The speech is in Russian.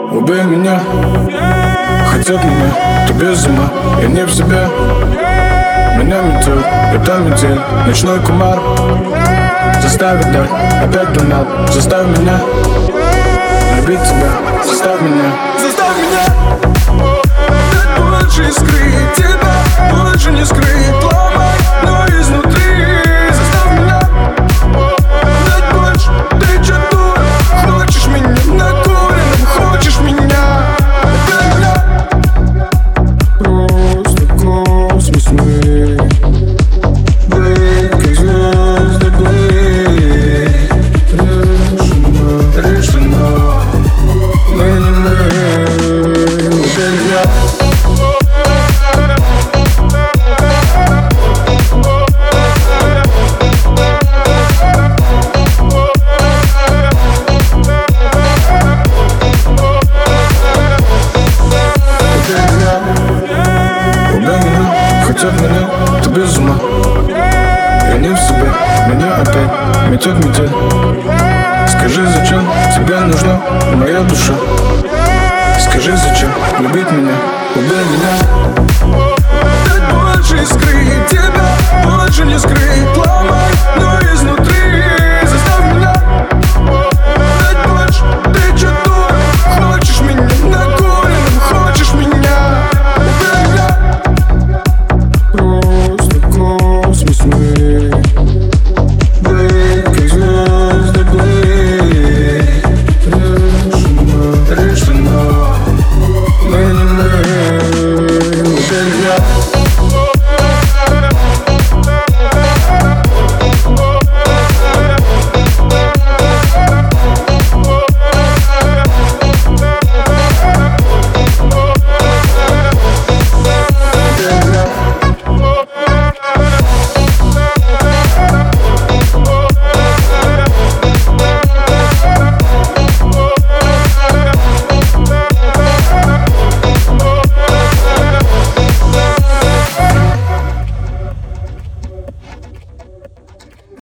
Убей меня, хотят меня, ты без ума, я не в себе. Меня метет, это метель, ночной кумар. Заставит дать, опять туннел, заставь меня любить тебя, заставь меня. Заставь меня дать больше искры, тебя больше не скрыть. Ломай, но изнутри. Заставь меня дать больше, ты чё дура? Хочешь меня накуренным, хочешь меня? Опять меня. Просто космос мы, как звезды плыть. Решено, мы не мы, убей меня. Хотят меня, ты без ума, я не в себе, меня опять метет метель. Скажи, зачем тебе нужна моя душа? Скажи, зачем любить меня, убей меня. Дать больше искры, тебя больше не скрыть. Ломай.